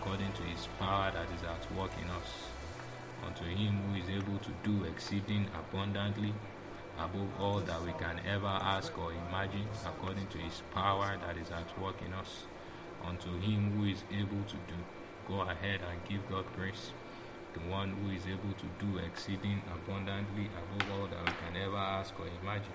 according to his power that is at work in us. Unto him who is able to do exceeding abundantly above all that we can ever ask or imagine, according to his power that is at work in us. Unto him who is able to do. Go ahead and give God praise. The one who is able to do exceeding abundantly above all that we can ever ask or imagine.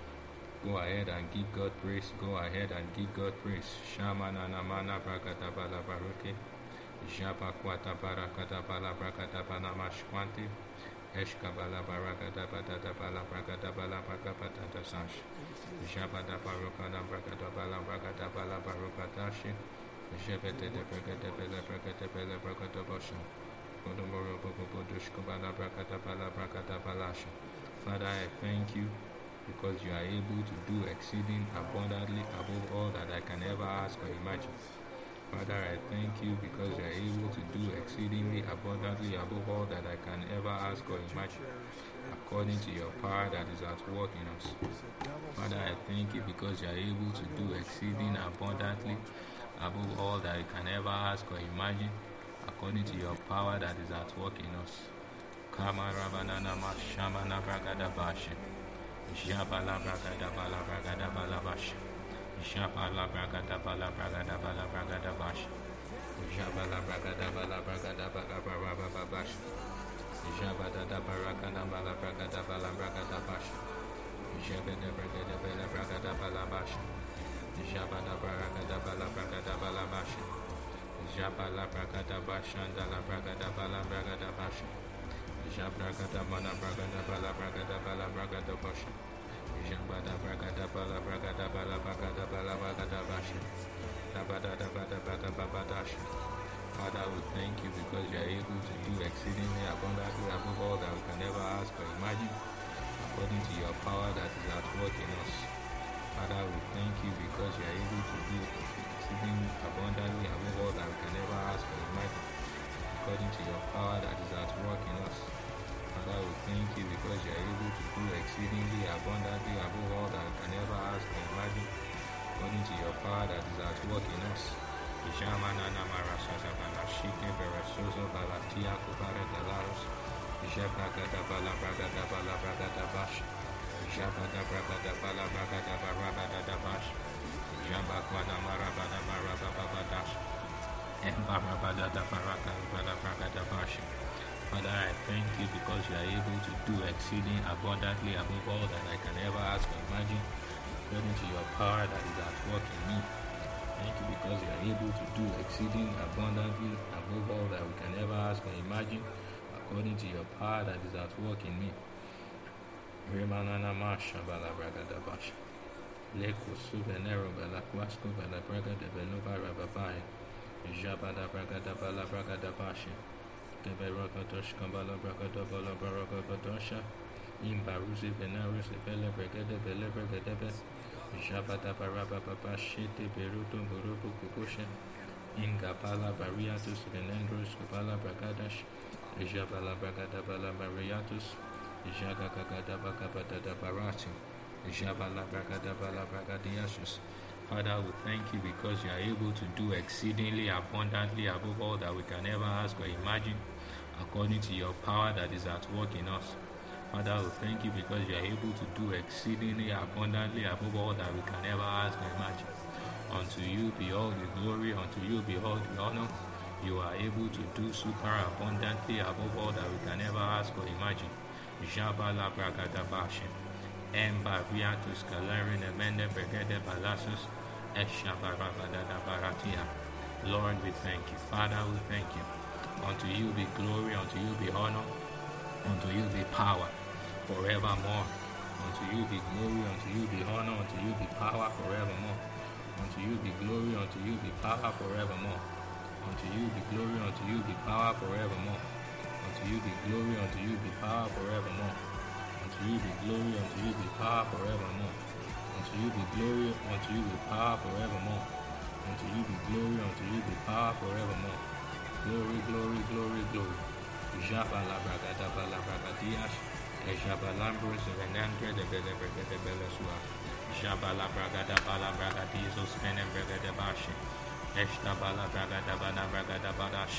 Go ahead and give God praise. Go ahead and give God praise. Shamana namana brakata bala baruke. Japa kwata barakata bala brakata bala mashkwante. Eshkabala barakata batata bala brakata bala brakata sash. Japa da barukana brakata bala brakata bala barukatashi. Jepete de brakata bala brakata bala brakata basha. Kodomoro bobo dushkabala brakata bala brakata balasha. Father, I thank you, because you are able to do exceeding abundantly above all that I can ever ask or imagine. Father, I thank you because you are able to do exceedingly abundantly above all that I can ever ask or imagine, according to your power that is at work in us. Father, I thank you because you are able to do exceeding abundantly above all that I can ever ask or imagine, according to your power that is at work in us. Kama rabanana mashamana bragada bashe. Jabala bragada bala bragada bala bash. Jabala bragada bala bragada bala bragada bash. Jabala bragada bala bragada bala bragada bash. Jabada da barakada bala bragada bala bragada bash. Jabada bragada bala bragada bala bash. Jabada barakada bala bragada bala bash. Jabala bragada bashanda la bragada bala bragada bash. Jabrakata mana bragada bala bragada bala bragada bash. Jabada bragada bala bragada bala bragada bala bragada bash. Dabada dabada bada babadash. Father, we thank you because you are able to do exceedingly abundantly above all that we can ever ask or imagine, according to your power that is at work in us. Father, we thank you because you are able to do exceedingly abundantly above all that we can ever ask or imagine, according to your power that is at work in us. Father, we thank you because you are able to do exceedingly abundantly above all that we can ever ask or imagine, according to your power that is at work in us. Jamana namara sazabala shike beresozo balatia kubare dalaros. Jabagada bala bragada bala bragada bash. Jabada bragada bala bragada barabada bash. Jabakwada marabada barababa dash. Embarabada da baraka bala bragada bash. Father, I thank you because you are able to do exceeding abundantly above all that I can ever ask or imagine, according to your power that is at work in me. Thank you because you are able to do exceeding abundantly above all that we can ever ask or imagine, according to your power that is at work in me. Remanana masha bala bragada bash. Leko suvenero bala quasco bala bragada beluba rababai. Jabada bragada bala bragada bash. Keberokatosh kambala bragada bala barakatosha. Imbaruzi venerus bele bragada bele bragada bele. Jabada baraba papa shete beruto burubu kukusha. Ingapala bariatus venendros kupala bragadash. Jabala bragada bala bariatus. Jagagagada bakabada da baratu. Jabala bragada bala bragadiasus. Father, we thank you because you are able to do exceedingly abundantly above all that we can ever ask or imagine, according to your power that is at work in us. Father, we thank you because you are able to do exceedingly abundantly above all that we can ever ask or imagine. Unto you be all the glory, unto you be all the honor. You are able to do super abundantly above all that we can ever ask or imagine. Jabala bragada bashin. Emba viatus galerin emende brigade balasus. Eshabarabada baratia. Lord, we thank you. Father, we thank you. Unto you be glory, unto you be honor, unto you be power forevermore. Unto you be glory, unto you be honor, unto you be power forevermore. Unto you be glory, unto you be power forevermore. Unto you be glory, unto you be power forevermore. Unto you be glory, unto you be power forevermore. Unto you be glory, unto you be power forevermore. Unto you be glory, unto you be power forevermore. Unto you be glory, unto you be power forevermore. Glory, glory, glory, glory. Jabala bragada bala bragadias. Jabalambros venandre de bele bragada bele sua. Jabala bragada bala bragadizos venem bragada bashi. Esta bala bragada bala bragada badash.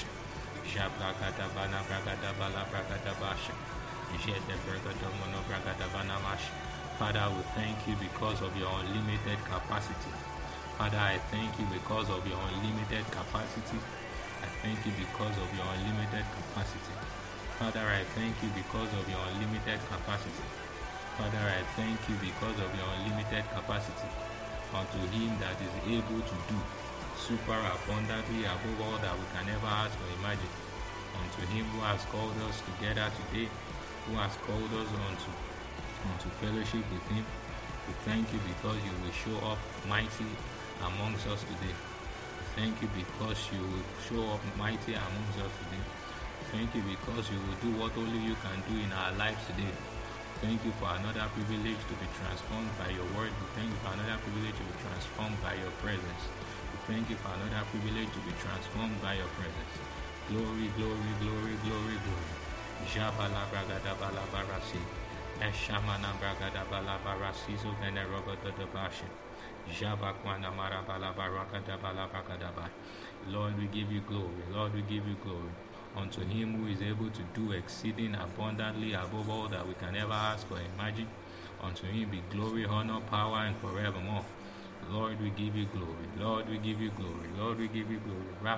Father, we thank you because of your unlimited capacity. Father, I thank you because of your unlimited capacity. I thank you because of your unlimited capacity. Father, I thank you because of your unlimited capacity. Father, I thank you because of your unlimited capacity. Unto him that is able to do super abundantly above all that we can ever ask or imagine. Unto him who has called us together today, who has called us unto fellowship with him. We thank you because you will show up mighty amongst us today. We thank you because you will show up mighty amongst us today. We thank you because you will do what only you can do in our lives today. Thank you for another privilege to be transformed by your word. We thank you for another privilege to be transformed by your presence. We thank you for another privilege to be transformed by your presence. Glory, glory, glory, glory, glory. Jabala bragada bala barasi. Eshamana bragada bala barasi so venerabada de bashi. Jabakwana marabala barakada bala bragada ba. Lord, we give you glory. Lord, we give you glory. Unto him who is able to do exceeding abundantly above all that we can ever ask or imagine. Unto him be glory, honor, power, and forevermore. Lord, we give you glory. Lord, we give you glory. Lord, we give you glory.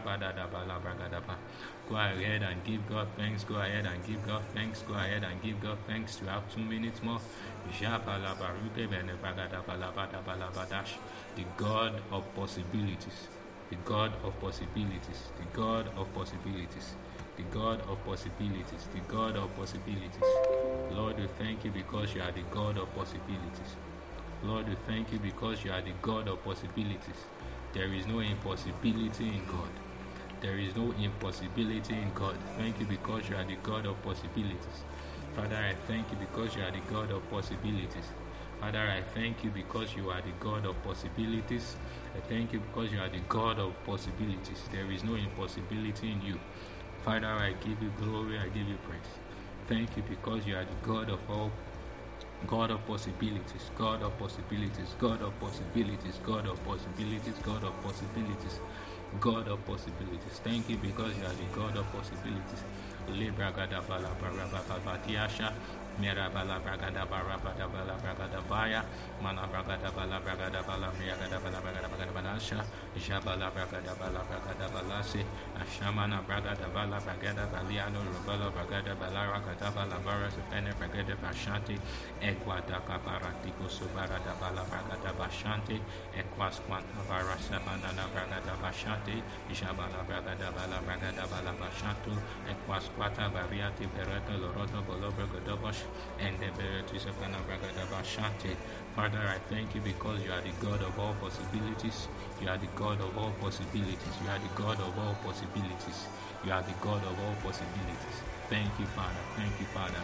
Go ahead and give God thanks. Go ahead and give God thanks. Go ahead and give God thanks. You have 2 minutes more. The God of possibilities. The God of possibilities. The God of possibilities. The God of possibilities. The God of possibilities. Lord, we thank you because you are the God of possibilities. Lord, we thank you because you are the God of possibilities. There is no impossibility in God. There is no impossibility in God. Thank you because you are the God of possibilities. Father, I thank you because you are the God of possibilities. Father, I thank you because you are the God of possibilities. I thank you because you are the God of possibilities. There is no impossibility in you. Father, I give you glory, I give you praise. Thank you because you are the God of all, God of possibilities, God of possibilities, God of possibilities, God of possibilities, God of possibilities, God of possibilities. Thank you because you are the God of possibilities. Mera bala bragada bara bada bala bragada baya mana bragada bala miyagada bala bragada balasha jabala bragada balase ashamana bragada bala bragada baliano rubala bragada bala rakata bala bara sepene bragada bashanti equata kaparatiko subarada bala bragada bashanti equas quanta bara sabana bragada bashanti jabala bragada bala bashantu equas quata variati berata loroto bolo bragada bash and the verities of Anabrakadabashante. Father, I thank you because you are the God of all possibilities. You are the God of all possibilities. You are the God of all possibilities. You are the God of all possibilities. Thank you, Father. Thank you, Father.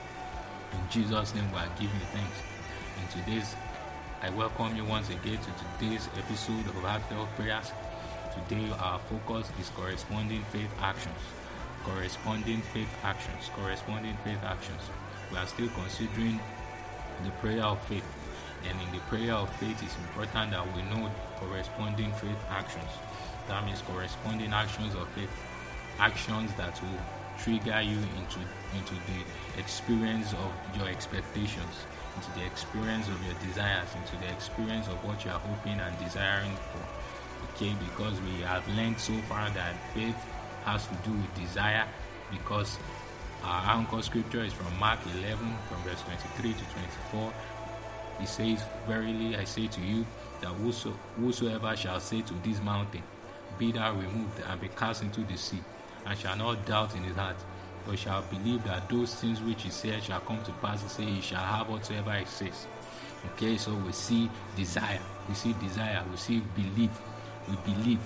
In Jesus' name, we are giving thanks. And today's, I welcome you once again to today's episode of Heartfelt Prayers. Today, our focus is corresponding faith actions. Corresponding faith actions. Corresponding faith actions. We are still considering the prayer of faith, and in the prayer of faith it's important that we know corresponding faith actions. That means corresponding actions of faith, actions that will trigger you into the experience of your expectations, into the experience of your desires, into the experience of what you are hoping and desiring for. Okay, because we have learned so far that faith has to do with desire, because our anchor scripture is from Mark 11, from verse 23 to 24. It says, "Verily I say to you, that whosoever shall say to this mountain, Be thou removed and be cast into the sea, and shall not doubt in his heart, but shall believe that those things which he said shall come to pass, he say he shall have whatsoever he says." Okay, so we see desire, we see belief. We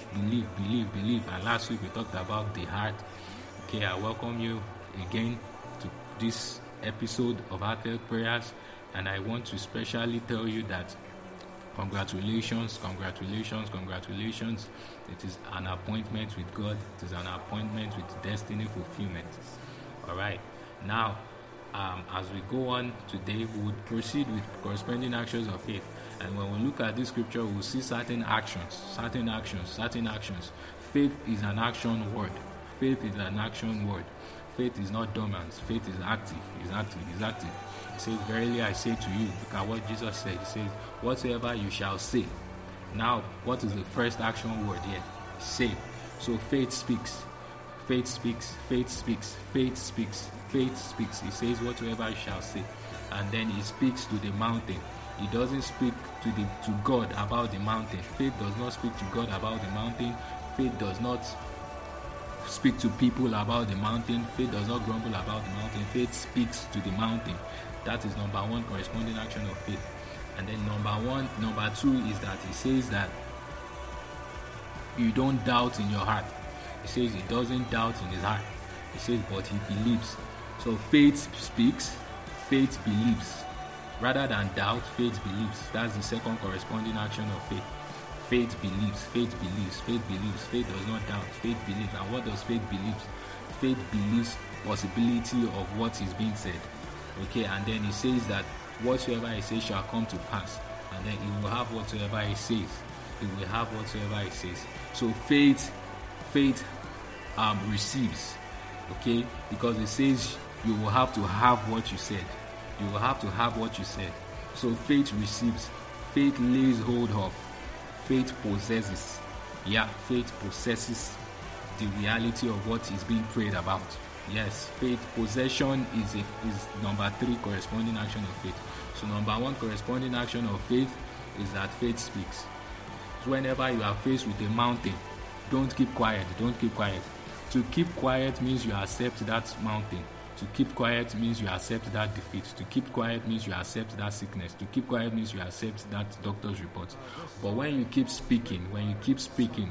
believe. And last week we talked about the heart. Okay, I welcome you again to this episode of Heartfelt Prayers, and I want to specially tell you that congratulations. It is an appointment with God. It is an appointment with destiny fulfillment. Alright, now as we go on today, we would proceed with corresponding actions of faith. And when we look at this scripture, we'll see certain actions. Faith is an action word. faith is not dormant. Faith is active. It's active. It's active. He says, verily I say to you, look at what Jesus said. He says, whatsoever you shall say. Now, what is the first action word here? Say. So faith speaks. Faith speaks. Faith speaks. Faith speaks. Faith speaks. He says, whatsoever you shall say. And then he speaks to the mountain. He doesn't speak to God about the mountain. Faith does not speak to God about the mountain. Faith does not speak to people about the mountain. Faith does not grumble about the mountain. Faith speaks to the mountain. That is number one corresponding action of faith. And then number two is that he says that you don't doubt in your heart. He says he doesn't doubt in his heart. He says, but he believes. So faith speaks, faith believes. Rather than doubt, faith believes. That's the second corresponding action of faith. Faith believes, faith believes, faith believes. Faith does not doubt, faith believes. And what does faith believe? Faith believes possibility of what is being said. Okay, and then he says that whatsoever he says shall come to pass. And then he will have whatsoever he says. He will have whatsoever he says. So faith receives. Okay, because it says you will have to have what you said. You will have to have what you said. So faith receives. Faith lays hold of. Faith possesses. Yeah, faith possesses the reality of what is being prayed about. Yes, faith possession is number three corresponding action of faith. So number one corresponding action of faith is that faith speaks. So whenever you are faced with a mountain, don't keep quiet. Don't keep quiet. To keep quiet means you accept that mountain. To keep quiet means you accept that defeat. To keep quiet means you accept that sickness. To keep quiet means you accept that doctor's report. But when you keep speaking, when you keep speaking,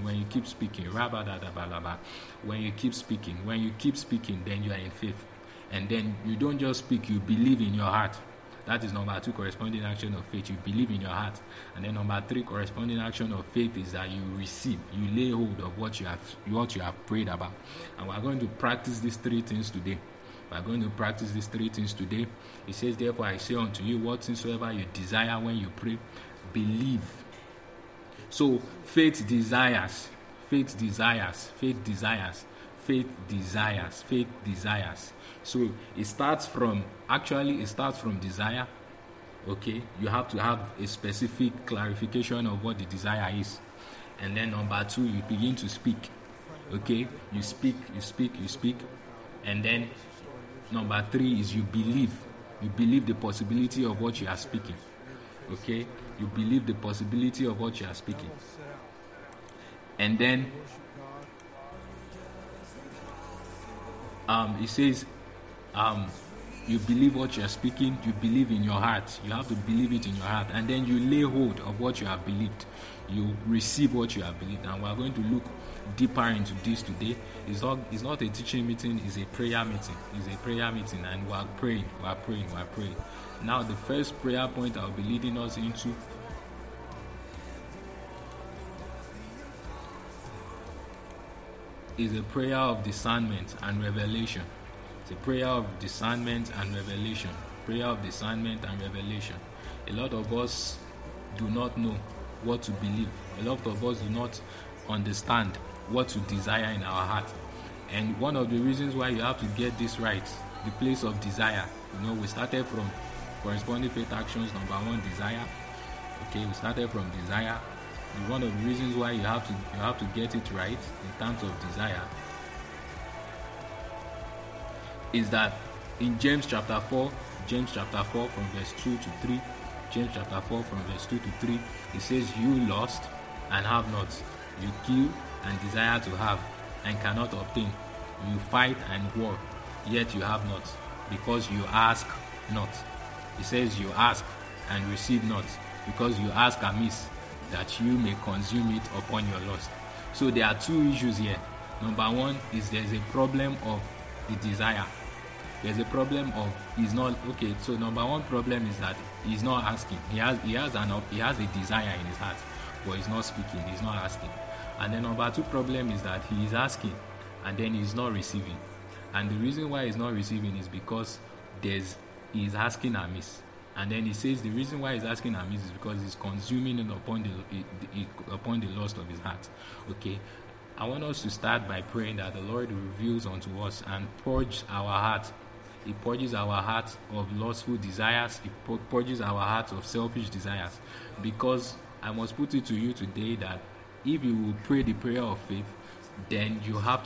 then you are in faith. And then you don't just speak, you believe in your heart. That is number two corresponding action of faith. You believe in your heart. And then number three corresponding action of faith is that you receive. You lay hold of what you have prayed about. And we are going to practice these three things today. It says, therefore I say unto you, whatsoever you desire when you pray, believe. So faith desires. So it starts from desire. Okay, you have to have a specific clarification of what the desire is. And then number two, you begin to speak. Okay, you speak. And then number three is you believe. You believe the possibility of what you are speaking. Okay? You believe the possibility of what you are speaking. And then it says you believe what you are speaking, you believe in your heart. You have to believe it in your heart. And then you lay hold of what you have believed. You receive what you have believed. And we are going to look deeper into this today. It's not a teaching meeting, it's a prayer meeting. And we are praying. Now the first prayer point I'll be leading us into is a prayer of discernment and revelation. It's a prayer of discernment and revelation. A lot of us do not know what to believe. A lot of us do not understand what to desire in our heart. And one of the reasons why you have to get this right, the place of desire. We started from corresponding faith actions. Number one, desire. Okay, we started from desire. And one of the reasons why you have to get it right in terms of desire is that in James chapter 4 from verse 2 to 3, it says, you lost and have not. You kill and desire to have and cannot obtain. You fight and war, yet you have not, because you ask not. It says you ask and receive not, because you ask amiss, that you may consume it upon your lust. So there are two issues here. Number one is there's a problem of the desire. There's a problem of he's not okay. So number one problem is that he's not asking. He has a desire in his heart, but he's not speaking. He's not asking. And then number two problem is that he is asking, and then he's not receiving. And the reason why he's not receiving is because he's asking amiss. And then he says the reason why he's asking amiss is because he's consuming it upon the lust of his heart. Okay. I want us to start by praying that the Lord reveals unto us and purge our heart. He purges our heart of lustful desires. He purges our heart of selfish desires. Because I must put it to you today that if you will pray the prayer of faith, then you have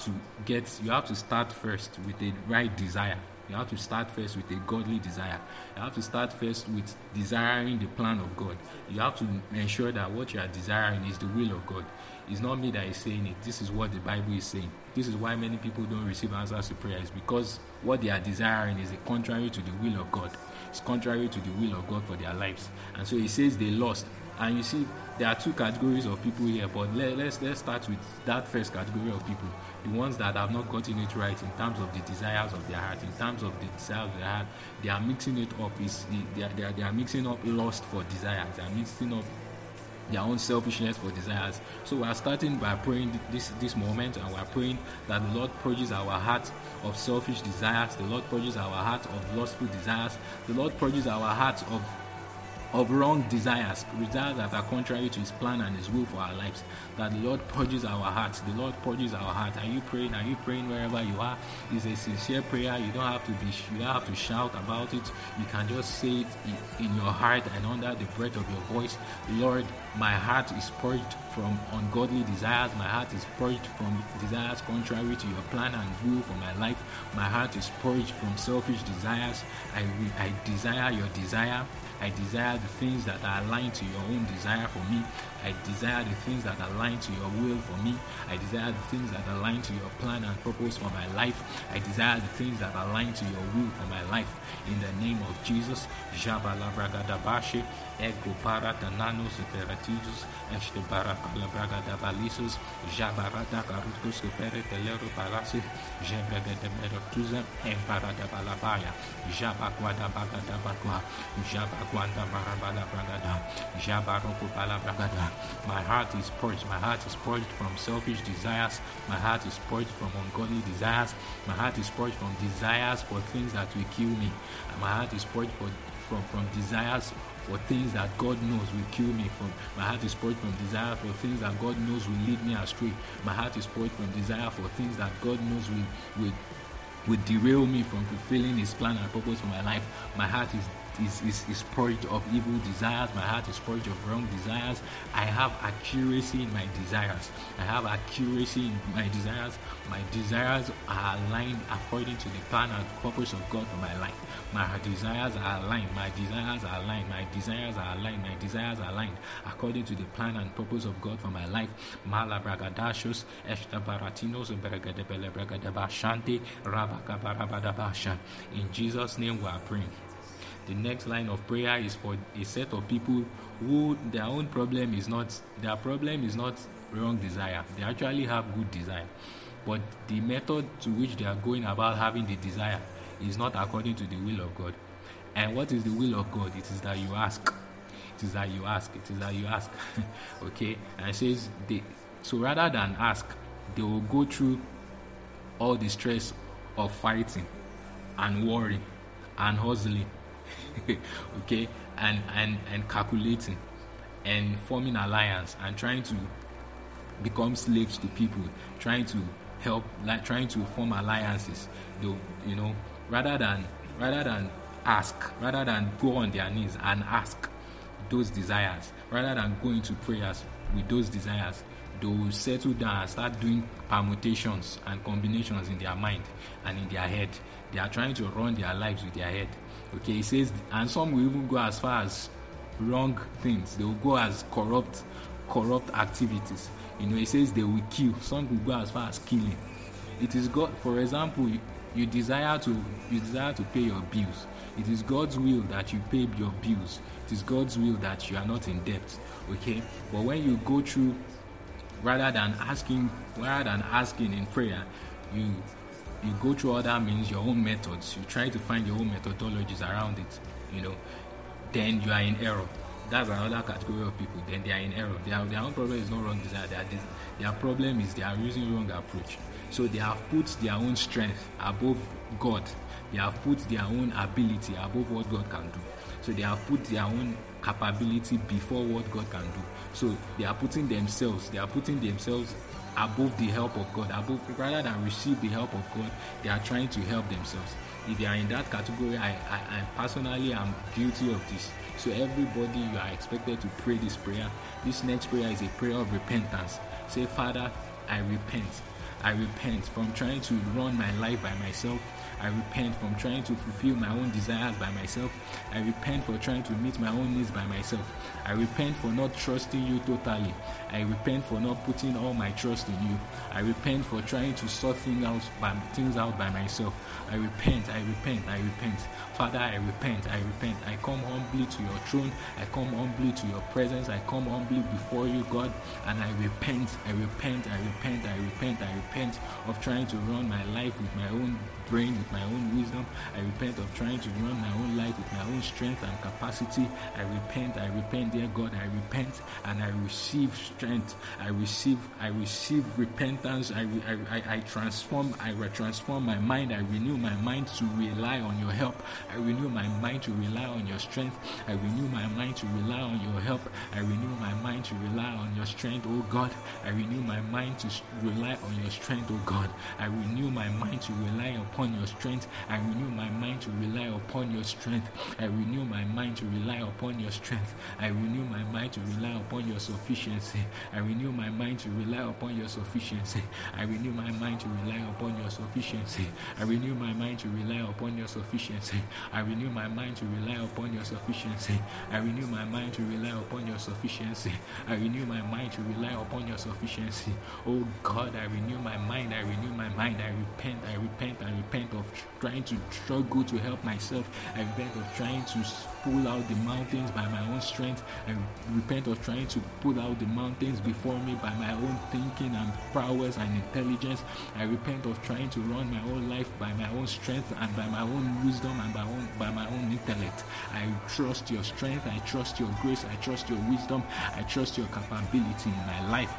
to start first with the right desire. You have to start first with a godly desire. You have to start first with desiring the plan of God. You have to ensure that what you are desiring is the will of God. It's not me that is saying it. This is what the Bible is saying. This is why many people don't receive answers to prayer. It's because what they are desiring is contrary to the will of God. It's contrary to the will of God for their lives. And so it says they lost. And you see, there are two categories of people here, but let's start with that first category of people. The ones that have not gotten it right in terms of the desires of their heart, in terms of the desires of their heart, they are mixing it up. They are mixing up lust for desires. They are mixing up their own selfishness for desires. So we are starting by praying this moment, and we are praying that the Lord purges our heart of selfish desires. The Lord purges our heart of lustful desires. The Lord purges our heart of wrong desires that are contrary to His plan and His will for our lives. That the Lord purges our hearts. The Lord purges our heart. Are you praying? Are you praying wherever you are? It's a sincere prayer. You don't have to shout about it. You can just say it in your heart and under the breath of your voice. Lord, my heart is purged from ungodly desires. My heart is purged from desires contrary to your plan and will for my life. My heart is purged from selfish desires. I desire your desire. I desire the things that are aligned to your own desire for me. I desire the things that align to your will for me. I desire the things that align to your plan and purpose for my life. I desire the things that align to your will for my life. In the name of Jesus. Jabalabragadabashe, Ego Paratanano Separatizus, Este Baracalabragadabalisus, Jabarata Carutus Superitelero Palasi, Jebregademeratuza, Emparadabalabaya, Jabaquadabagadabaqua, Jabaquanda Marabala Bragada, Jabaroko Palabragada. My heart is purged. My heart is purged from selfish desires. My heart is purged from ungodly desires. My heart is purged from desires for things that will kill me. My heart is purged from desires for things that God knows will kill me. My heart is purged from desire for things that God knows will lead me astray. My heart is purged from desire for things that God knows will derail me from fulfilling His plan and purpose for my life. My heart is purged of evil desires. My heart is purged of wrong desires. I have accuracy in my desires. I have accuracy in my desires. My desires are aligned according to the plan and purpose of God for my life. My desires are aligned. My desires are aligned. My desires are aligned. My desires are aligned according to the plan and purpose of God for my life. Malabragadashos, Eshtabaratinos, Bergadebelebragadabashante, Rabakabarabadabasha. In Jesus' name we are praying. The next line of prayer is for a set of people who their problem is not wrong desire. They actually have good desire. But the method to which they are going about having the desire is not according to the will of God. And what is the will of God? It is that you ask. It is that you ask. It is that you ask. Okay? And it says, so rather than ask, they will go through all the stress of fighting and worrying and hustling. Okay, and calculating and forming alliance and trying to become slaves to people, trying to form alliances. Rather than ask, rather than go on their knees and ask those desires, rather than go into prayers with those desires, they will settle down and start doing permutations and combinations in their mind and in their head. They are trying to run their lives with their head. Okay, it says, and some will even go as far as wrong things. They will go as corrupt activities. It says they will kill. Some will go as far as killing. It is God. For example, you desire to pay your bills. It is God's will that you pay your bills. It is God's will that you are not in debt. Okay, but when you go through, rather than asking in prayer, you go through other means, your own methods. You try to find your own methodologies around it. Then you are in error. That's another category of people. Then they are in error. Their own problem is not wrong desire. Their problem is they are using wrong approach. So they have put their own strength above God. They have put their own ability above what God can do. So they have put their own capability before what God can do. So they are putting themselves above the help of God, rather than receive the help of God, they are trying to help themselves. If they are in that category, I personally am guilty of this. So everybody, you are expected to pray this prayer. This next prayer is a prayer of repentance. Say, Father, I repent. I repent from trying to run my life by myself. I repent from trying to fulfill my own desires by myself. I repent for trying to meet my own needs by myself. I repent for not trusting you totally. I repent for not putting all my trust in you. I repent for trying to sort things out by myself. I repent. Father, I repent. I come humbly to your throne. I come humbly to your presence. I come humbly before you, God, and I repent of trying to run my life with my own brain, with my own wisdom. I repent of trying to run my own life with my own strength and capacity. I repent, dear God. I repent and I receive strength. I receive repentance. I transform my mind. I renew my mind to rely on your help. I renew my mind to rely on your strength. I renew my mind to rely on your help. I renew my mind to rely on your strength, oh God. I renew my mind to rely on your strength, oh God. I renew my mind to rely upon your strength. I renew my mind to rely upon your strength. I renew my mind to rely upon your strength. I renew my mind to rely upon your sufficiency. I renew my mind to rely upon your sufficiency. I renew my mind to rely upon your sufficiency. I renew my mind to rely upon your sufficiency. I renew my mind to rely upon your sufficiency. I renew my mind to rely upon your sufficiency. I renew my mind to rely upon your sufficiency. Oh God, I renew my mind. I renew my mind. I repent of trying to struggle to help myself. I repent of trying to pull out the mountains by my own strength. I repent of trying to pull out the mountains before me by my own thinking and prowess and intelligence. I repent of trying to run my whole life by my own strength and by my own wisdom and by my own intellect. I trust your strength. I trust your grace. I trust your wisdom. I trust your capability in my life.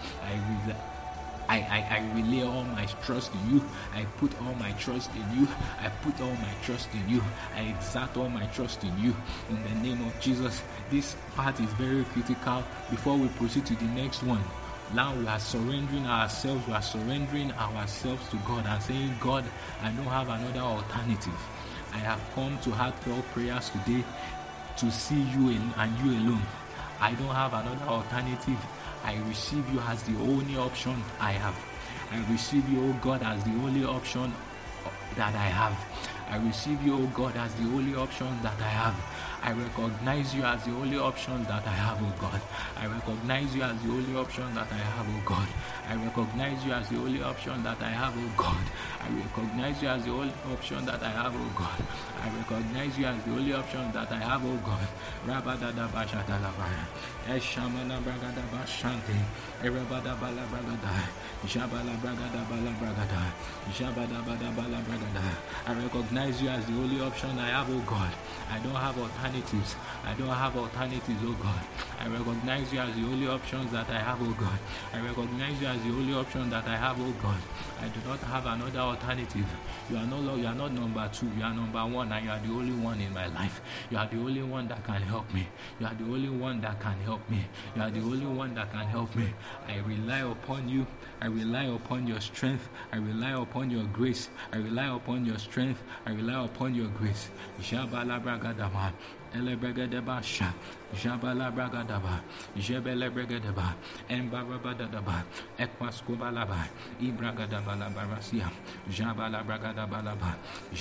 I relay all my trust in you. I put all my trust in you. I put all my trust in you. I exert all my trust in you. In the name of Jesus, this part is very critical before we proceed to the next one. Now we are surrendering ourselves. We are surrendering ourselves to God and saying, God, I don't have another alternative. I have come to heartfelt prayers today to see you and you alone. I don't have another alternative. I receive you as the only option I have. I receive you, oh God, as the only option that I have. I receive you, oh God, as the only option that I have. I recognize you as the only option that I have, oh God. I recognize you as the only option that I have, oh God. I recognize you as the only option that I have, oh God. I recognize you as the only option that I have, oh God. I recognize you as the only option that I have, oh God. Rabadada bashata labaya. Eshamana bragada bashante. Erabada bala bragada. Jabala bragada bala bragada. Jabada bada bala bragada. I recognize you as the only option I have, oh God. I don't have alternatives. I don't have alternatives, oh God. I recognize you as the only options that I have, oh God. I recognize you as the only option that I have, oh God. I do not have another alternative. You are not number two. You are number one, and you are the only one in my life. You are the only one that can help me. You are the only one that can help me. You are the only one that can help me. I rely upon you. I rely upon your strength. I rely upon your grace. I rely upon your strength. I rely upon your grace. Jabala bragadama. Elebregadeba sha. Jabala bragadaba. Jebele bregadaba. Embarabadaba. Equascobalaba. Ibragadaba labarasia. Jabala bragadabalaba.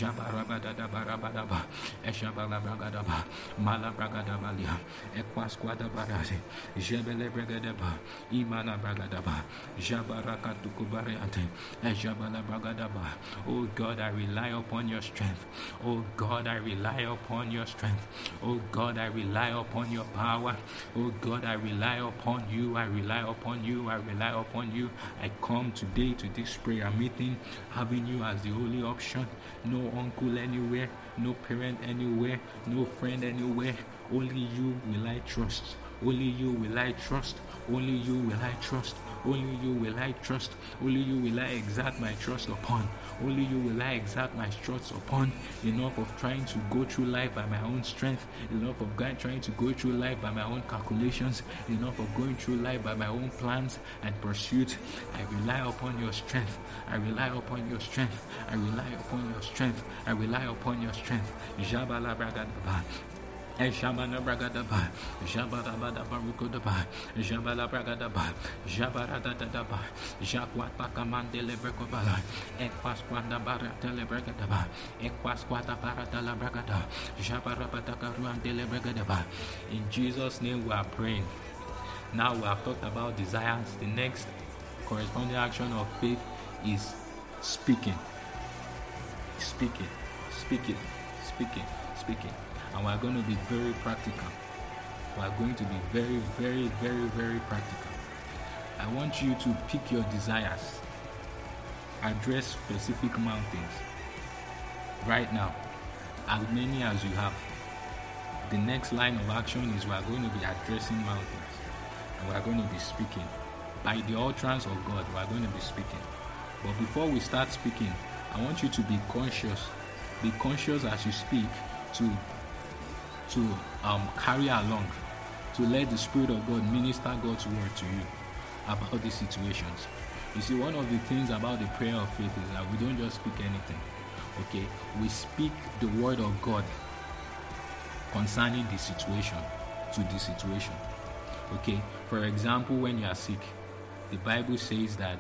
Jabarabadaba. Eshabala bragadaba. Mala bragadabalia. Equasquadabarasi. Jebele bregadaba. Imana bragadaba. Jabarakatukubareate. Ejabala bragadaba. Oh God, I rely upon your strength. Oh God, I rely upon your strength. Oh God, I rely upon your power. Oh God, I rely upon you. I rely upon you. I rely upon you. I come today to this prayer meeting having you as the only option. No uncle anywhere, no parent anywhere, no friend anywhere. Only you will I trust. Only you will I trust. Only you will I trust. Only you will I trust. Only you will I exert my trust upon. Only you will I exert my trust upon. Enough of trying to go through life by my own strength. Enough of trying to go through life by my own calculations. Enough of going through life by my own plans and pursuit. I rely upon your strength. I rely upon your strength. I rely upon your strength. I rely upon your strength. Jabala Bragadaba. Shabana Bragadaba, Jabada Barukodaba, Jabala Bragadaba, Jabaradadaba, Jaquatakamandele Brecobala, Equasquanda Baratele Bragadaba, Equasquata Baratala Bragada, Jabarabatacaruandele Bragadaba. In Jesus' name we are praying. Now we have talked about desires. The next corresponding action of faith is speaking. Speaking. And we're going to be very practical. We're going to be very, very, very, very practical. I want you to pick your desires. Address specific mountains. Right now, as many as you have. The next line of action is we're going to be addressing mountains. And we're going to be speaking. By the utterance of God, we're going to be speaking. But before we start speaking, I want you to be conscious. Be conscious as you speak to carry along, to let the Spirit of God minister God's word to you about these situations. You see, one of the things about the prayer of faith is that we don't just speak anything. Okay, we speak the word of God concerning the situation to the situation. Okay, for example, when you are sick, the Bible says that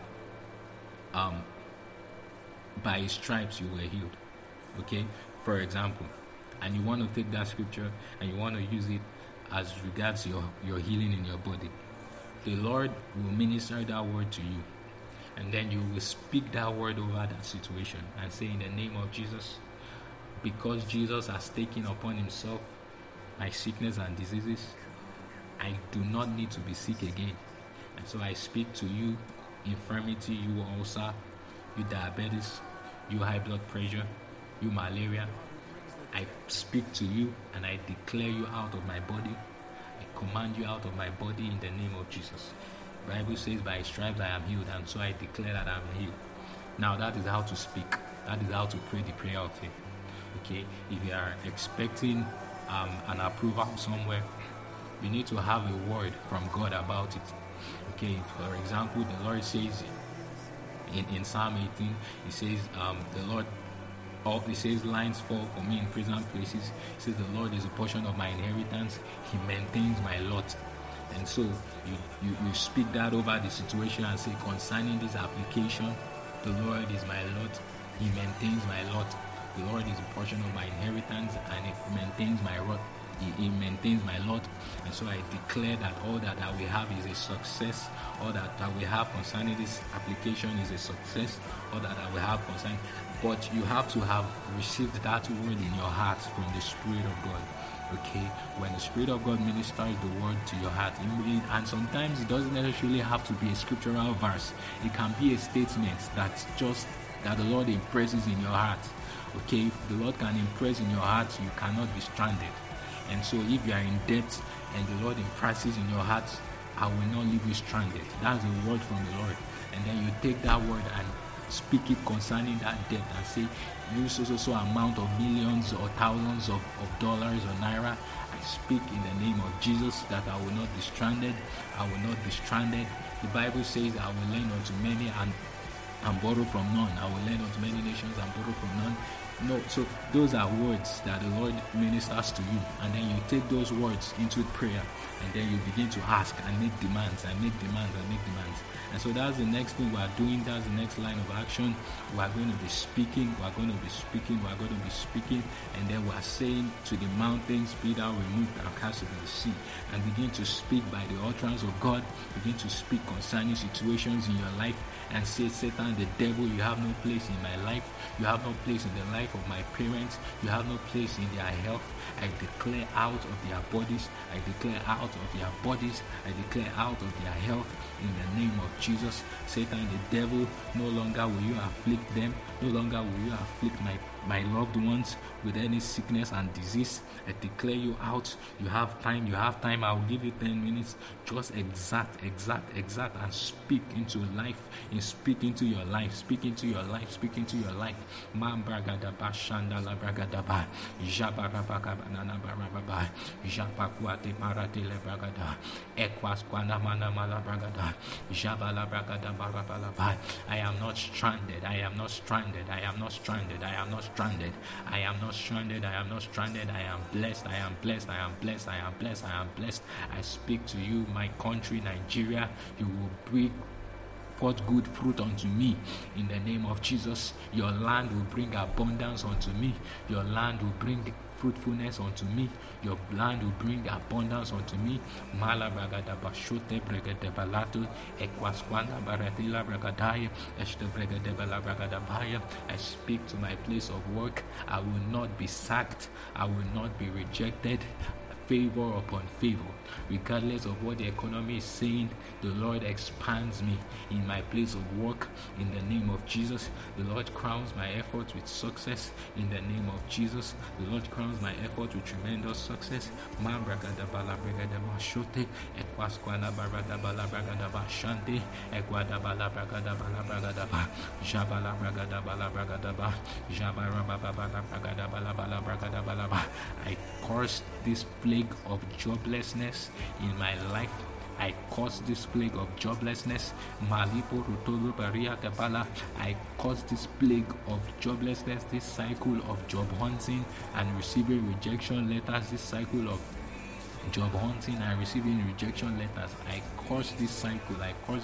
by his stripes you were healed. Okay, for example, and you want to take that scripture and you want to use it as regards your healing in your body. The Lord will minister that word to you, and then you will speak that word over that situation and say, in the name of Jesus, because Jesus has taken upon himself my sickness and diseases, I do not need to be sick again. And so I speak to you infirmity, you ulcer, you diabetes, you high blood pressure, you malaria. I speak to you and I declare you out of my body. I command you out of my body in the name of Jesus. The Bible says, by his stripes I am healed, and so I declare that I am healed. Now that is how to speak. That is how to pray the prayer of faith. Okay, if you are expecting an approval somewhere, you need to have a word from God about it. Okay, for example, the Lord says in Psalm 18, he says, he says, lines fall for me in pleasant places. He says, the Lord is a portion of my inheritance. He maintains my lot. And so you speak that over the situation and say, concerning this application, the Lord is my lot. He maintains my lot. The Lord is a portion of my inheritance, and He maintains my lot. He maintains my lot. And so I declare that all that we have is a success. All that we have concerning this application is a success. All that we have concerning. But you have to have received that word in your heart from the Spirit of God. Okay, when the Spirit of God ministers the word to your heart, and sometimes it doesn't necessarily have to be a scriptural verse. It can be a statement that the Lord impresses in your heart. Okay, if the Lord can impress in your heart, you cannot be stranded. And so if you are in debt and the Lord impresses in your heart, I will not leave you stranded. That's the word from the Lord. And then you take that word and speak it concerning that debt and say, you so amount of millions or thousands of dollars or naira. I speak in the name of Jesus that I will not be stranded. I will not be stranded. The Bible says, I will lend unto many and borrow from none. I will lend unto many nations and borrow from none. No, so those are words that the Lord ministers to you, and then you take those words into prayer, and then you begin to ask and make demands and make demands and make demands. And so that's the next thing we are doing. That's the next line of action. We are going to be speaking. We are going to be speaking. We are going to be speaking, and then we are saying to the mountains, be thou removed and cast into the sea, and begin to speak by the utterance of God. Begin to speak concerning situations in your life and say, Satan, the devil, you have no place in my life. You have no place in the life life of my parents. You have no place in their health. I declare out of their bodies. I declare out of their bodies. I declare out of their health in the name of Jesus. Satan, the devil, no longer will you afflict them. No longer will you afflict my loved ones with any sickness and disease. I declare you out. You have time. I will give you 10 minutes. Just exact, and speak into life. And speak into your life. Speak into your life. Speak into your life. Man bragadaba shandala bragadaba. Jabarabaka banana barababa. Japakuate maratele bragada. Ekwas kwana mana mala bragada. Jabala bragada barabalaba. I am not stranded. I am not stranded. I am not stranded. I am not stranded. I am not stranded. I am not stranded. I am blessed. I am blessed. I am blessed. I am blessed. I am blessed. I speak to you, my country, Nigeria. You will bring forth good fruit unto me in the name of Jesus. Your land will bring abundance unto me. Your land will bring fruitfulness unto me. Your land will bring abundance unto me. Mala bragada bashote bregade balato ekwaskwanda baratila bragadaya eshte bregade bala bragada baya. I speak to my place of work. I will not be sacked. I will not be rejected. Favor upon favor, regardless of what the economy is saying. The Lord expands me in my place of work in the name of Jesus. The Lord crowns my efforts with success in the name of Jesus. The Lord crowns my efforts with tremendous success. Man bragada bala bragada mashote ekwaskwana barada bala bragada bashante ekwada bala bragada bala bragada ba jabala bragada bala bragada ba jabara baba bala bragada bala bragada bala ba. I curse this plague of joblessness in my life. I cause this plague of joblessness. Malipo Rutolo Baria Tepala. I cause this plague of joblessness, this cycle of job hunting and receiving rejection letters, this cycle of job hunting and receiving rejection letters. I curse this cycle.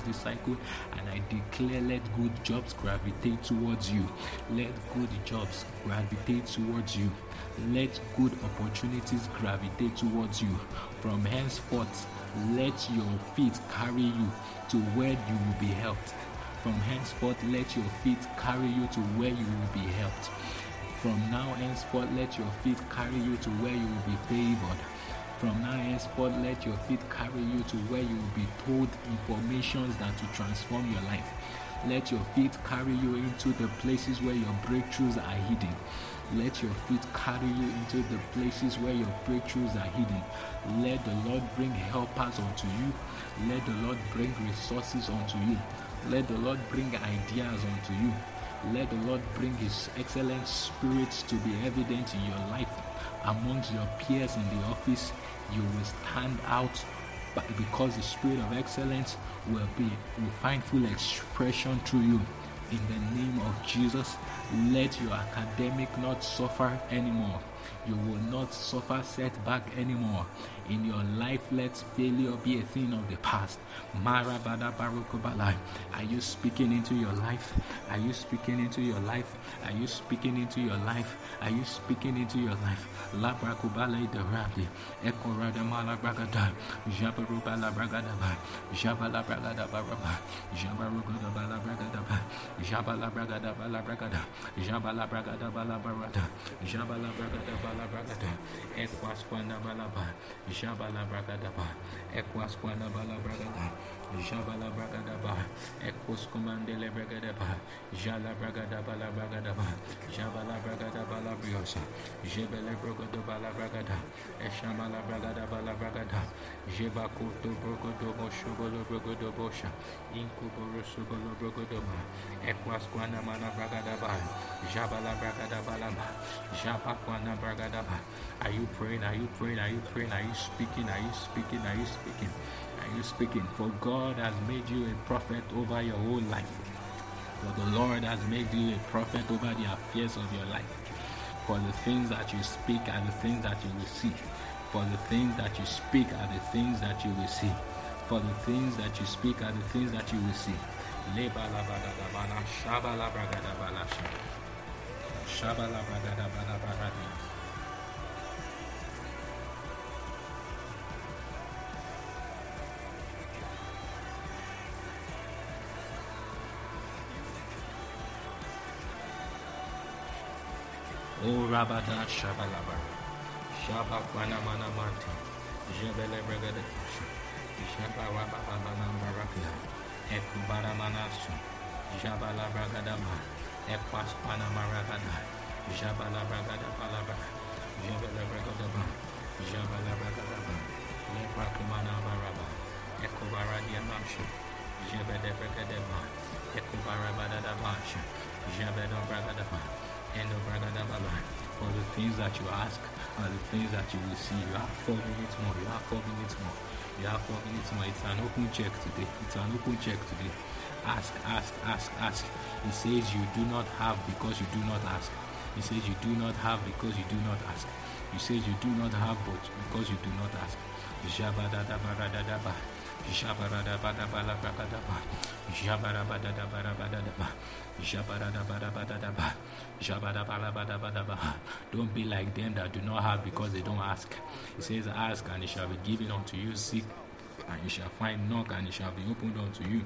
And I declare, let good jobs gravitate towards you. Let good jobs gravitate towards you. Let good opportunities gravitate towards you. From henceforth, let your feet carry you to where you will be helped. From henceforth, let your feet carry you to where you will be helped. From now henceforth, let your feet carry you to where you will be favored. From now henceforth, let your feet carry you to where you will be told informations that will transform your life. Let your feet carry you into the places where your breakthroughs are hidden. Let your feet carry you into the places where your breakthroughs are hidden. Let the Lord bring helpers unto you. Let the Lord bring resources unto you. Let the Lord bring ideas unto you. Let the Lord bring His excellent spirits to be evident in your life. Amongst your peers in the office, you will stand out because the spirit of excellence will find full expression through you. In the name of Jesus, let your academic not suffer anymore. You will not suffer setback anymore. In your life, let failure be a thing of the past. Marabada Barukobala. Are you speaking into your life? Are you speaking into your life? Are you speaking into your life? Are you speaking into your life? Labrakubala de Rabi. Ekorada Malabragada. Jabarubala Bragadaba. Jabala Bragada Baraba. Jabarugada Bala Bragadaba. Jabala Bragada Bala Bragada. Jabala Bragada Bala Barada. Jabala Bragada Bala Bragada. Equasquanda Balaba. Jabala Bragadaba, Equasquana Bala Bragada, Jabala Bragadaba, Equascomandele Bragadaba, Jala Bragada Bala Bragadaba, Jabala Bragada Bala Briosa, Jebele Brogodo Bala Bragada, Eshamala Bragada Bala Bragada, Jebakuto Brogodo Boshogolo Brogodo Bosha, Incuboro Sugolo Brogodoba, Equasquana Mana Bragadaba, Jabala Bragada Balaba, Japaquana Bragadaba. Are you praying? Are you praying? Are you praying? Are you speaking? Are you speaking? Are you speaking? Are you speaking? For God has made you a prophet over your whole life. For the Lord has made you a prophet over the affairs of your life. For the things that you speak are the things that you will see. For the things that you speak are the things that you will see. For the things that you speak are the things that you will see. O Rabada Shabalaba, Shabakwana Manamati, Jebele Brigade, Shabarabana Marakia, Ekubara Manasu, Jabala Bragadama, Equas Panamaragada, Jabala Bragada Palaba, Jebele Bragadaba, Jabala Bragadaba, Leprakumana Baraba, Ekubara Diamashu, Jebede Bragadaba, Ekubara Badadabash, Jabeda Bragadaba, and the Bragadaba. For the things that you ask are the things that you will see. You have 4 minutes more. You have 4 minutes more. You have 4 minutes more. It's an open check today. It's an open check today. Ask, ask, ask, ask. He says you do not have because you do not ask. He says you do not have because you do not ask. He says you do not have but because you do not ask. Jabadadabaradadaba. Jabaradabadabalabrakadaba. Jabarabadadabarabadadaba. Jabarabadabadadaba. Jabarabalabadabadaba. Don't be like them that do not have because they don't ask. He says, ask and it shall be given unto you. Seek and you shall find. Knock and it shall be opened unto you.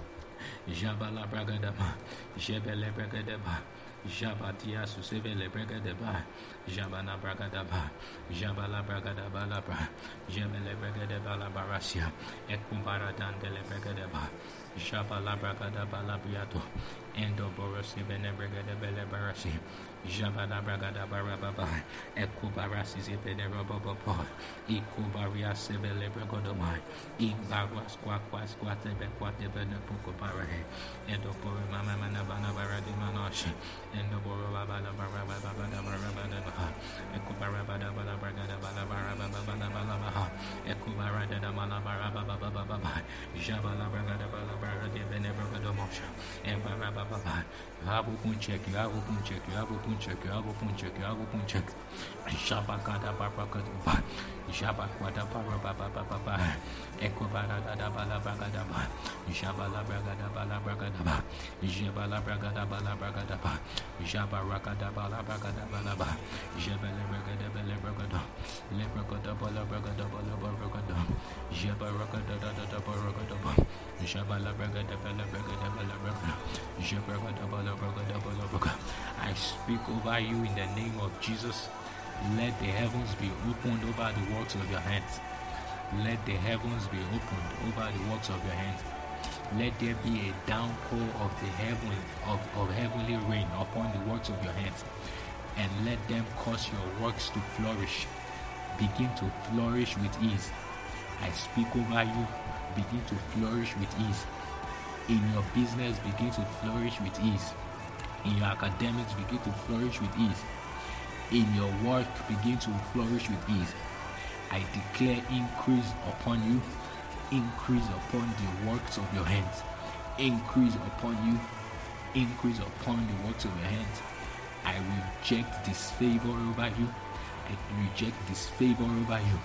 Jabalabragadaba. Jebelebragadaba. Jabatia Susevele Bregadeba, Jabana Bragadaba, Jabala Bragadaba Labra, Jebele Bregadeba Labarasia, Ekumbara Dandele Bregadeba, Jabala Bragadaba Labriato, Endo Borosi Bene Bregadebele Barasi, Jabala Bragadaba Rababa, Ekubarasi Zebene Robobo, Ekubaria Sebele Bregodoma, Imbagua Squaqua Squate Bequate Bene Pukobare, Endo Pore Mama Manabana Baradi Manoshi. And the Borabada Barabada Barabada Ekubarabada Balabragada Balabarababa Ekubarada Malabarababa Jabala Bragada Balabara de Benebragada Mosha and Barababa. You have open check, you have open check, you have open check, you have open check, you have open check. Shabakada Barakata Shabakwada Barababa Ekobarada Balabragada Jabala Bragada Balabragada Jabala Bragada Balabragada Jabarakada Balabragada Balaba Jabala Bragada Balabragada Lebragada Balabragada Balabragada Jabarakada Baragada Jabala Bragada Balabragada Balabragada Jabaragada Balabragada Balabragada. I speak over you in the name of Jesus. Let the heavens be opened over the works of your hands. Let the heavens be opened over the works of your hands. Let there be a downpour of the heavenly rain upon the works of your hands, and let them cause your works to flourish. Begin to flourish with ease. I speak over you. Begin to flourish with ease. In your business, begin to flourish with ease. In your academics, begin to flourish with ease. In your work, begin to flourish with ease. I declare increase upon you. Increase upon the works of your hands. Increase upon you. Increase upon the works of your hands. I reject disfavor over you. I reject disfavor over you.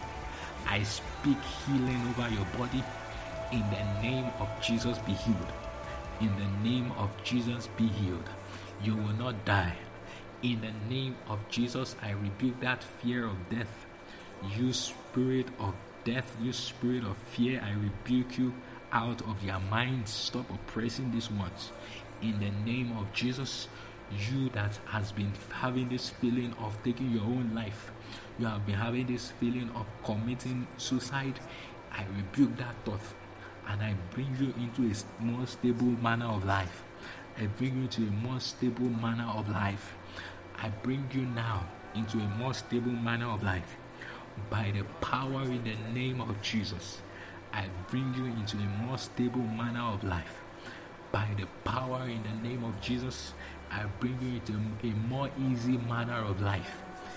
I speak healing over your body. In the name of Jesus, be healed. In the name of Jesus, be healed. You will not die. In the name of Jesus, I rebuke that fear of death. You spirit of death, you spirit of fear, I rebuke you out of your minds. Stop oppressing these ones. In the name of Jesus, you that has been having this feeling of taking your own life, you have been having this feeling of committing suicide, I rebuke that thought and I bring you into a more stable manner of life. I bring you to a more stable manner of life. I bring you now into a more stable manner of life. By the power in the name of Jesus, I bring you into a more stable manner of life. By the power in the name of Jesus, I bring you into a more easy manner of life.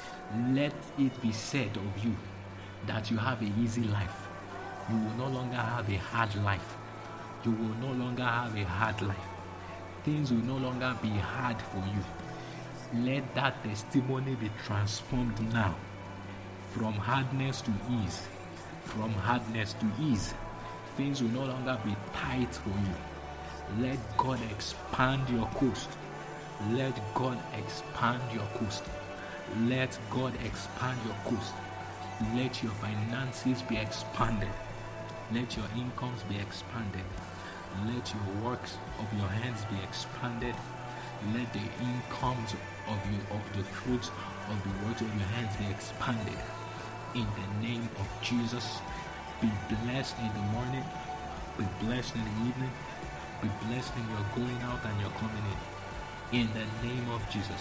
Let it be said of you that you have an easy life. You will no longer have a hard life. You will no longer have a hard life. Things will no longer be hard for you. Let that testimony be transformed now. From hardness to ease. From hardness to ease. Things will no longer be tight for you. Let God expand your coast. Let God expand your coast. Let God expand your coast. Let your finances be expanded. Let your incomes be expanded. Let your works of your hands be expanded. Let the incomes of the fruits of the works of your hands be expanded. In the name of Jesus, be blessed in the morning, be blessed in the evening, be blessed in your going out and your coming in the name of Jesus.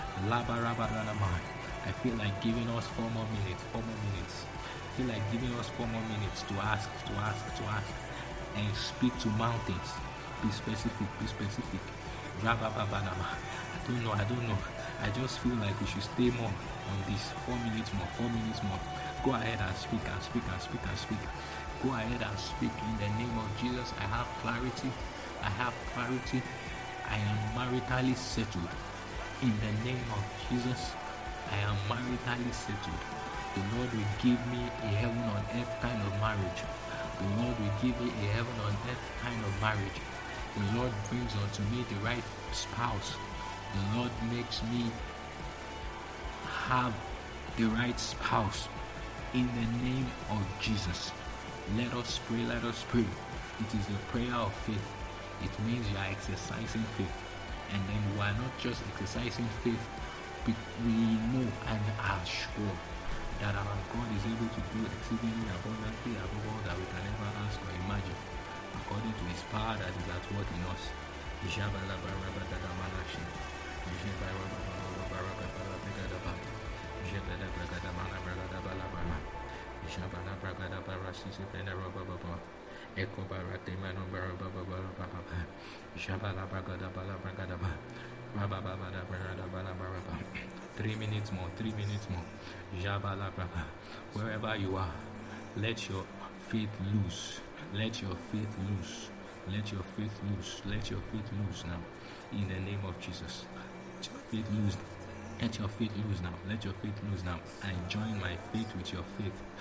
I feel like giving us 4 more minutes. I feel like giving us 4 more minutes to ask, and speak to mountains. Be specific. I don't know. I just feel like we should stay more on this. 4 minutes more. Go ahead and speak. Go ahead and speak in the name of Jesus. I have clarity. I am maritally settled. In the name of Jesus, I am maritally settled. The Lord will give me a heaven on earth kind of marriage. The Lord will give me a heaven on earth kind of marriage. The Lord brings unto me the right spouse. The Lord makes me have the right spouse. In the name of Jesus. Let us pray. It is a prayer of faith. It means you are exercising faith. And then we are not just exercising faith, but we know and are sure that our God is able to do exceedingly abundantly above all that we can ever ask or imagine, according to his power that is at work in us. Three minutes more. Wherever you are, let your faith loose. Let your faith loose now. In the name of Jesus. Let your faith loose now. I join my faith with your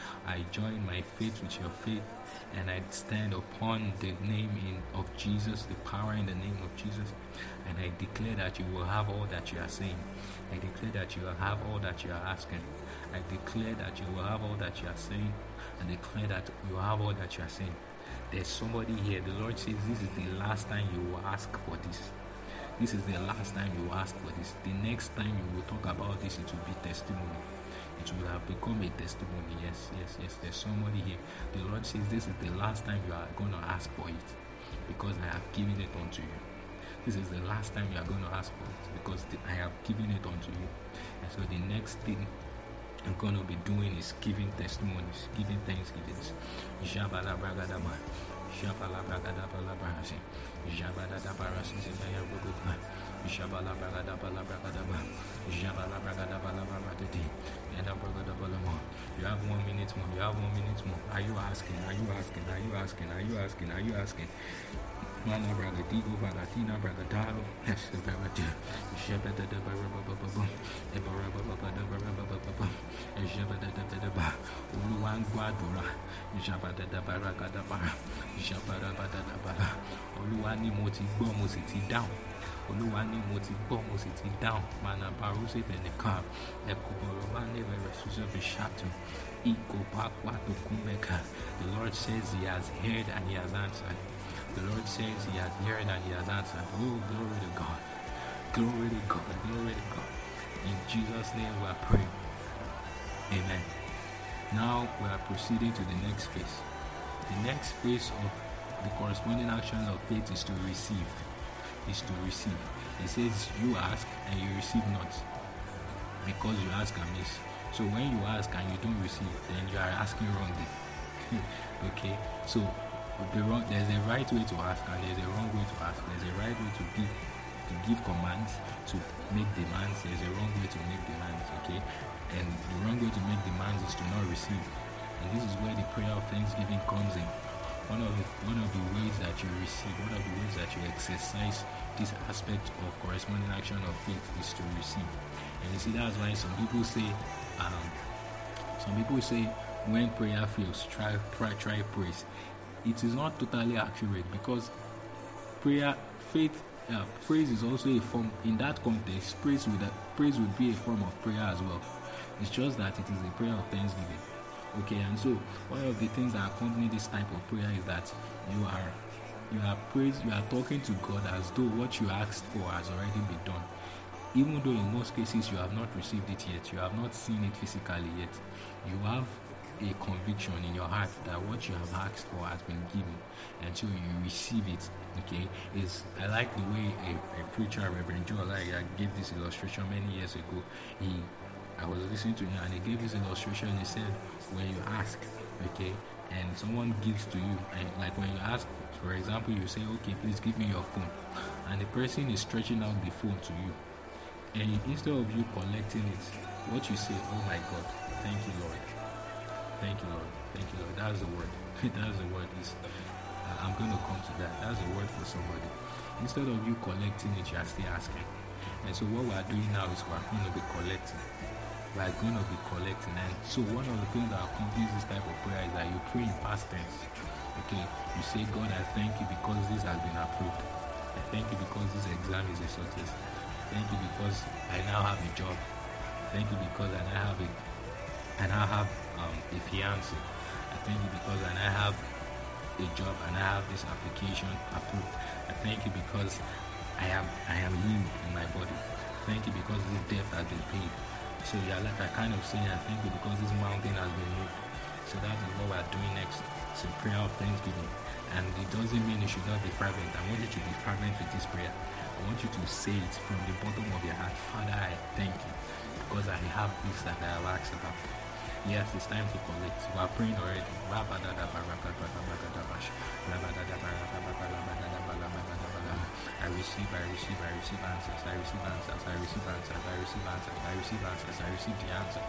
faith. And I stand upon the name of Jesus, the power in the name of Jesus. And I declare that you will have all that you are saying. I declare that you will have all that you are asking. I declare that you will have all that you are saying. I declare that you will have all that you are saying. There's somebody here. The Lord says this is the last time you will ask for this. This is the last time you will ask for this. The next time you will talk about this, it will be testimony. It will have become a testimony. Yes. There's somebody here. The Lord says this is the last time you are going to ask for it, because I have given it unto you. This is the last time you are going to ask for it, because I have given it unto you. And so the next thing I'm going to be doing is giving testimonies, giving thanksgivings. You have 1 minute more. Are you asking? Mana bragadigo bagatina bragadalo esberati jebeda de barababa ebarababa jebeda de ba uluwan gwadura jabada de baragada bara jabada de bara oluwa ni mo ti gbọ́ mo sì ti dáhùn mana baruse beneka ekuboro mane beresuzo bishatu ikopakwa tokumeka. The Lord says he has heard and he has answered. The Lord says he has heard and he has answered. Oh, glory to God. In Jesus' name we are praying. Amen. Now we are proceeding to the next phase. The next phase of the corresponding action of faith is to receive. It says you ask and you receive not, because you ask amiss. So when you ask and you don't receive, then you are asking wrongly. Okay, so there's a right way to ask and there's a wrong way to ask. There's a right way to give commands, to make demands. There's a wrong way to make demands. Okay, and the wrong way to make demands is to not receive. And this is where the prayer of thanksgiving comes in. One of the ways that you receive, one of the ways that you exercise this aspect of corresponding action of faith is to receive. And you see, that's why some people say when prayer fails, try praise. It is not totally accurate, because praise is also a form. In that context, praise would be a form of prayer as well. It's just that it is a prayer of thanksgiving. Okay, and so one of the things that accompany this type of prayer is that you are You are talking to God as though what you asked for has already been done. Even though in most cases you have not received it yet, you have not seen it physically yet, you have a conviction in your heart that what you have asked for has been given, and so you receive it. Okay, I like the way a preacher, Reverend Joe, gave this illustration many years ago. I was listening to him and he gave this illustration. He said, when you ask, okay, and someone gives to you, and like when you ask, for example, you say, okay, please give me your phone, and the person is stretching out the phone to you, and instead of you collecting it, what you say, oh my God, thank you, Lord. Thank you, Lord. Thank you, Lord. That's the word. That's the word. I'm going to come to that. That's the word for somebody. Instead of you collecting it, you are still asking. And so what we are doing now is we are going to be collecting. We are going to be collecting. And so one of the things that accompanies this type of prayer is that you pray in past tense. Okay? You say, God, I thank you because this has been approved. I thank you because this exam is a success. Thank you because I now have a job. Thank you because I now have a fiance. I thank you because I have a job and I have this application approved. I thank you because I am healed in my body. Thank you because this debt has been paid. So you're like kind of saying, I thank you because this mountain has been moved. So that is what we're doing next. It's a prayer of thanksgiving. And it doesn't mean you should not be fervent. I want you to be fervent with this prayer. I want you to say it from the bottom of your heart. Father, I thank you because I have this that I have asked about. Yes, it's time to collect. We are praying already. I receive answers. I receive answers. I receive answers. I receive answers. I receive answers. I receive answers. I receive the answer.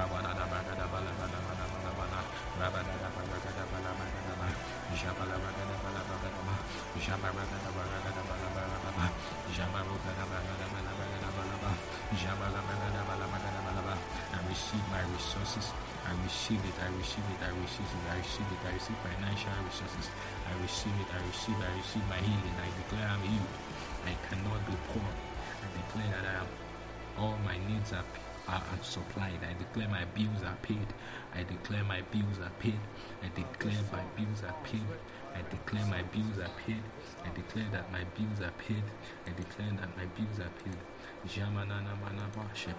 I receive my resources. I receive it. I receive it. I receive it. I receive it. I receive financial resources. I receive it. I receive my healing. I declare I'm healed. I cannot be poor. I declare that all my needs are supplied. I declare my bills are paid. I declare my bills are paid. I declare my bills are paid. I declare my bills are paid. I declare that my bills are paid. I declare that my bills are paid. Jamanana manabashe.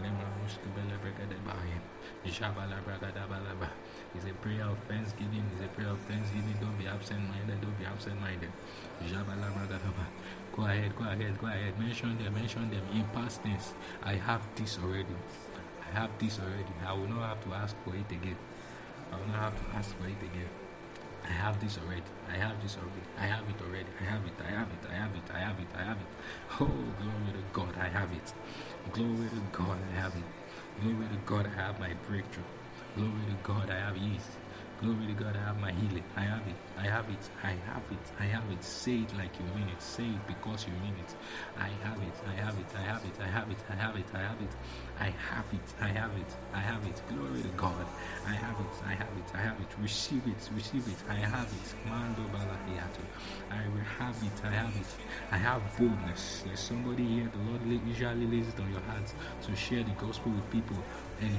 It's a prayer of thanksgiving. It's a prayer of thanksgiving. Don't be absent-minded. Don't be absent-minded. Go ahead. Mention them in past tense. I have this already. I will not have to ask for it again. I have this already. I have it already. Oh, glory to God, I have it. Glory to God, I have it. Glory to God, I have my breakthrough. Glory to God, I have ease. Glory to God, I have my healing. I have it. Say it like you mean it. Say it because you mean it. I have it. Glory to God. I have it. Receive it. I have it. Mando balahiato. I have it. I have boldness. There's somebody here, the Lord usually lays it on your heart to share the gospel with people, and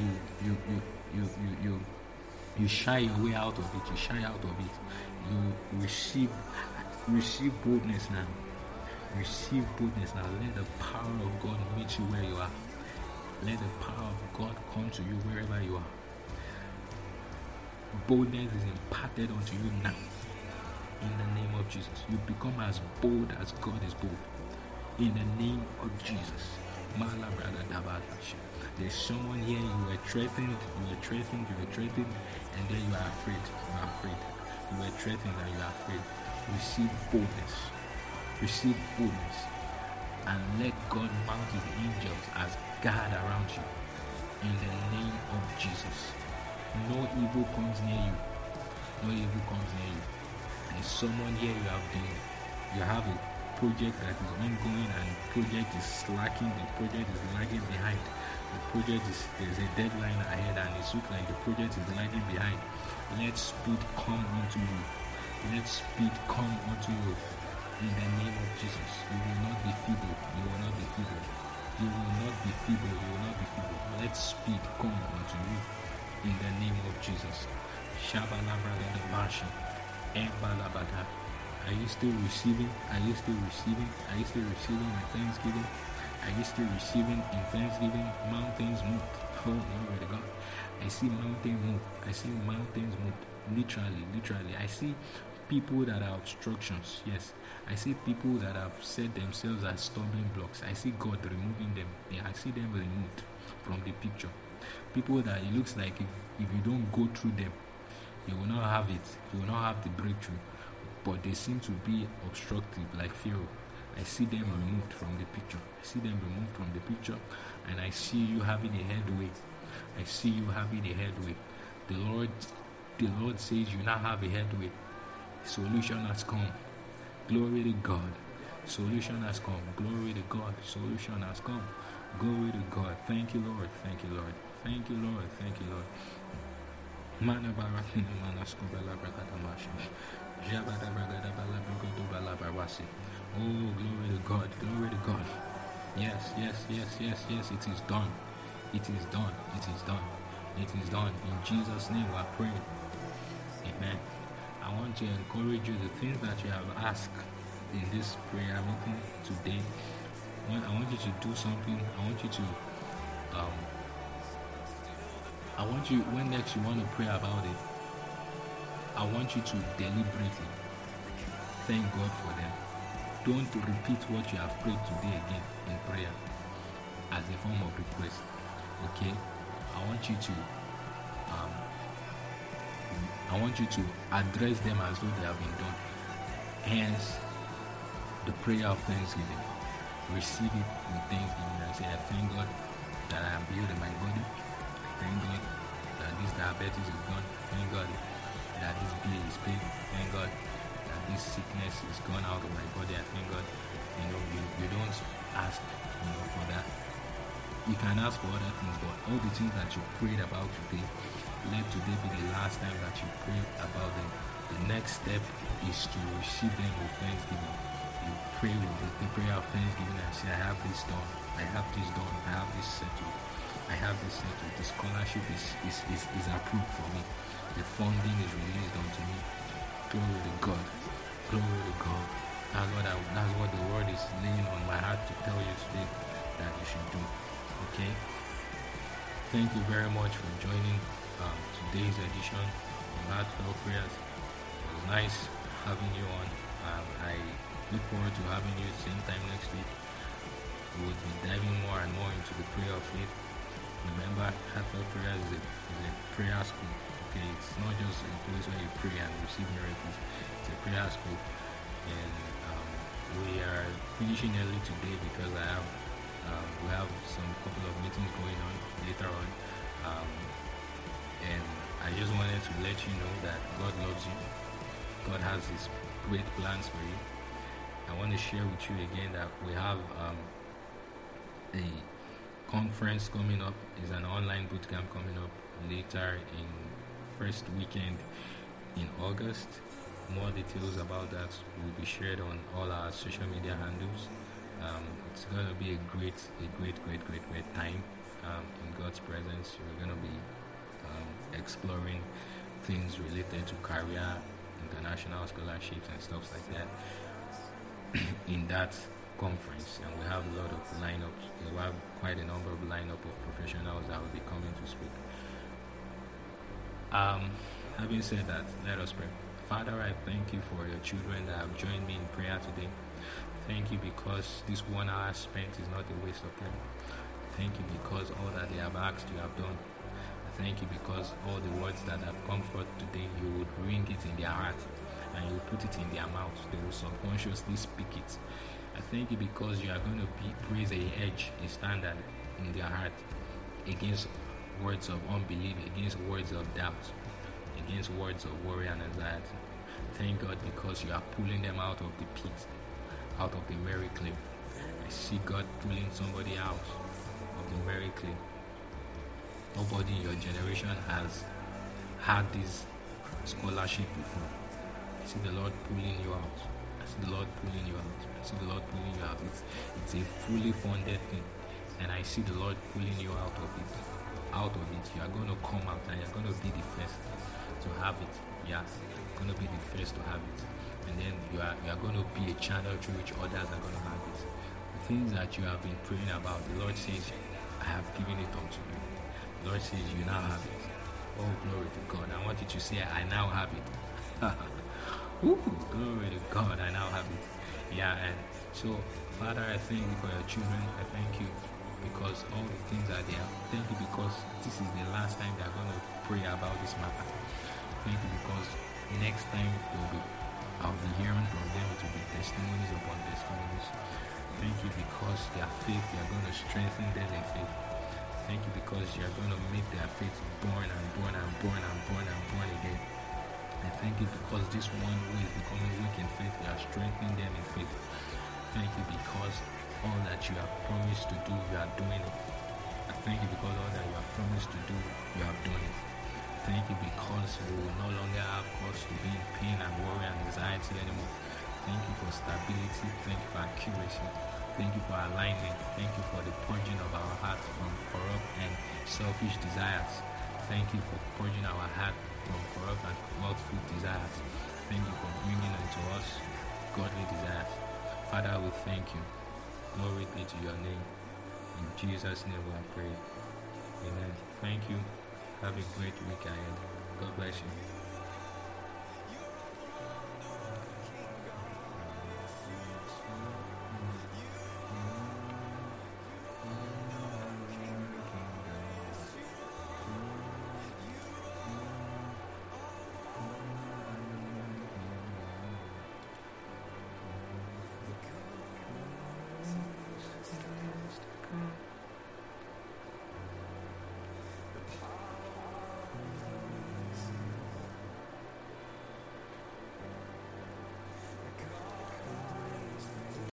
you shy your way out of it. You receive boldness now. Let the power of God meet you where you are. Let the power of God come to you wherever you are. Boldness is imparted unto you now. In the name of Jesus. You become as bold as God is bold. In the name of Jesus. There's someone here, you were threatened, and then you are afraid. You were threatened and you are afraid. Receive boldness. And let God mount his angels as guard around you. In the name of Jesus. No evil comes near you. There's someone here, you have a project that is ongoing and project is slacking, the project is lagging behind. There's a deadline ahead and it looks like the project is lagging behind. Let speed come unto you. In the name of Jesus. You will not be feeble. Let speed come unto you. In the name of Jesus. Shabalabra the Bashi. Embalabada. Are you still receiving? Are you still receiving? Are you still receiving in thanksgiving? Are you still receiving in thanksgiving? Mountains move. Oh, glory to God. I see mountains move. I see mountains move. Literally. I see people that are obstructions. Yes. I see people that have set themselves as stumbling blocks. I see God removing them. Yeah, I see them removed from the picture. People that it looks like if you don't go through them, you will not have it. You will not have the breakthrough. But they seem to be obstructive, like Pharaoh. I see them removed from the picture. I see them removed from the picture, and I see you having a headway. I see you having a headway. The Lord says you now have a headway. Solution has come. Glory to God. Solution has come. Glory to God. Solution has come. Glory to God. Thank you, Lord. Thank you, Lord. Thank you, Lord. Thank you, Lord. Oh, glory to God. Glory to God. Yes. It is done. It is done. It is done. It is done. In Jesus' name we are praying. Amen. I want to encourage you, the things that you have asked in this prayer meeting today. I want you to do something. I want you, when next you want to pray about it, I want you to deliberately thank God for them. Don't repeat what you have prayed today again in prayer as a form of request. Okay? I want you to address them as though they have been done. Hence, the prayer of thanksgiving. Receive it with thanksgiving and say, I thank God that I am healed in my body. Thank God that this diabetes is gone. Thank God that this bill is paid. Thank God that this sickness is gone out of my body. I thank God. You don't ask, for that. You can ask for other things, but all the things that you prayed about today, let today be the last time that you pray about them. The next step is to receive them with thanksgiving. You pray with the prayer of thanksgiving and say, I have this done. I have this done. I have this settled. I have this settled. The scholarship is approved for me. The funding is released unto me. Glory to God. Glory to God. That's what the word is laying on my heart to tell you today that you should do. Okay? Thank you very much for joining today's edition of Heartfelt Prayers. It was nice having you on. I look forward to having you same time next week. We will be diving more and more into the prayer of faith. Remember, Heartfelt Prayers is a prayer school. Okay, it's not just a place where you pray and receive miracles. It's a prayer school, and we are finishing early today because we have some couple of meetings going on later on, and I just wanted to let you know that God loves you. God has His great plans for you. I want to share with you again that we have a conference coming up. Is an online bootcamp coming up later in first weekend in August. More details about that will be shared on all our social media handles. It's going to be a great time in God's presence. We're going to be exploring things related to career, international scholarships and stuff like that in that conference, and we have a lot of lineups. We have quite a number of lineup of professionals that will be coming to speak. Having said that, let us pray. Father, I thank you for your children that have joined me in prayer today. Thank you because this 1 hour spent is not a waste of time. Thank you because all that they have asked you have done. Thank you because all the words that have come forth today, you would bring it in their heart and you will put it in their mouth. They will subconsciously speak it. I thank you because you are going to raise a hedge, a standard in their heart against words of unbelief, against words of doubt, against words of worry and anxiety. Thank God because you are pulling them out of the pit, out of the merry clay. I see God pulling somebody out of the merry clay. Nobody in your generation has had this scholarship before. I see the Lord pulling you out. I see the Lord pulling you out. I see the Lord pulling you out. It's a fully funded thing. And I see the Lord pulling you out of it. Out of it. You are going to come out and you're going to be the first to have it. Yes. You're going to be the first to have it. and then you are going to be a channel through which others are going to have it. The things that you have been praying about, the Lord says, I have given it unto you. The Lord says, you now have it. Oh, glory to God. I want you to say, I now have it. Ooh, glory to God, I now have it. Yeah, and so, Father, I thank you for your children. I thank you because all the things are there. Thank you because this is the last time they are going to pray about this matter. Thank you because next time I'll be hearing from them. It will be testimonies upon testimonies. Thank you because their faith, you are going to strengthen them in faith. Thank you because you are going to make their faith born and born and born and born and born again. And thank you because this one who is becoming weak in faith, you are strengthening them in faith. Thank you because all that you have promised to do, you are doing it. I thank you because all that you have promised to do, you have done it. Thank you because we will no longer have cause to be in pain and worry and anxiety anymore. Thank you for stability. Thank you for accuracy. Thank you for alignment. Thank you for the purging of our heart from corrupt and selfish desires. Thank you for purging our heart from corrupt and wealthful desires. Thank you for bringing unto us godly desires. Father, we thank you. Glory be to your name. In Jesus' name we pray. Amen. Thank you. Have a great week ahead. God bless you.